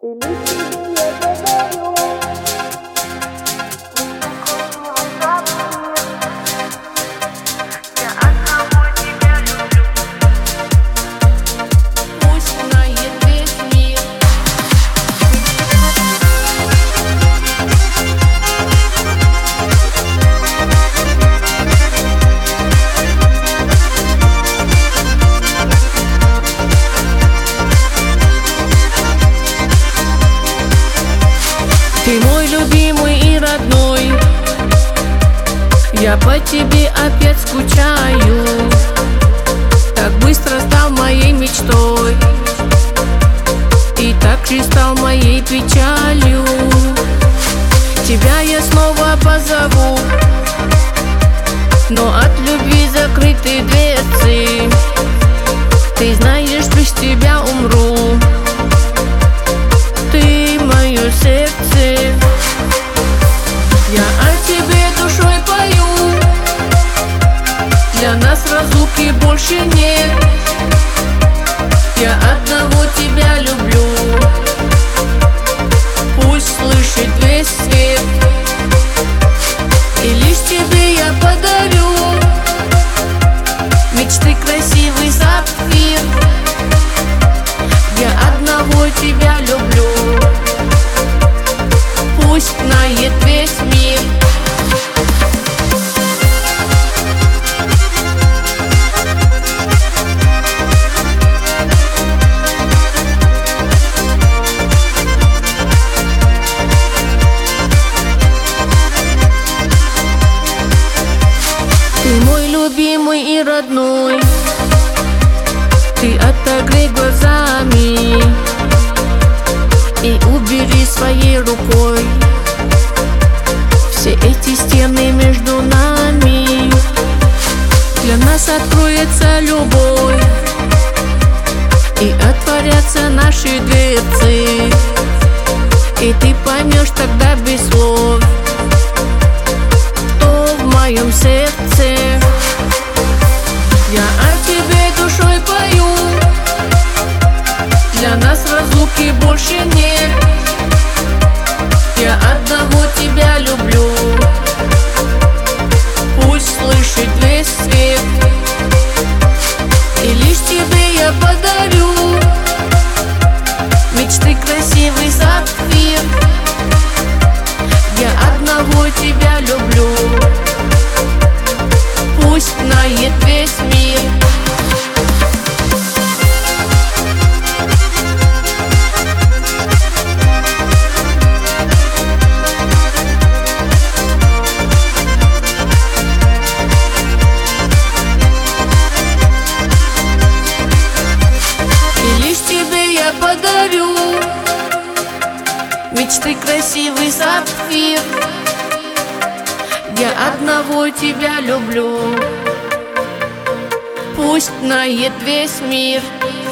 Ты мой любимый и родной, я по тебе опять скучаю. Так быстро стал моей мечтой и так же стал моей печалью. Тебя я снова позову, но от любви закрыты дверцы. Ты знаешь, без тебя умру. Ты мое сердце, я о тебе душой пою. Для нас разлуки больше нет. Я одного тебя люблю. Пусть слышит весь свет, и лишь тебе я подарю мечты красивый сапфир. Я одного тебя люблю. Пусть знает весь мир. Ты мой любимый и родной, ты отогрей глазами и убери своей рукой все эти стены между нами. Для нас откроется любовь и отворятся наши дверцы, и ты поймешь тогда без слов, кто в моем сердце. Я о тебе душой пою. Для нас разлуки больше нет. Я одного тебя люблю. Пусть слышит весь свет, и лишь тебе я подарю мечты красивый сапфир. Я одного тебя люблю. Пусть знает весь мир. Подарю мечты красивый сапфир. Я одного тебя люблю. Пусть знает весь мир.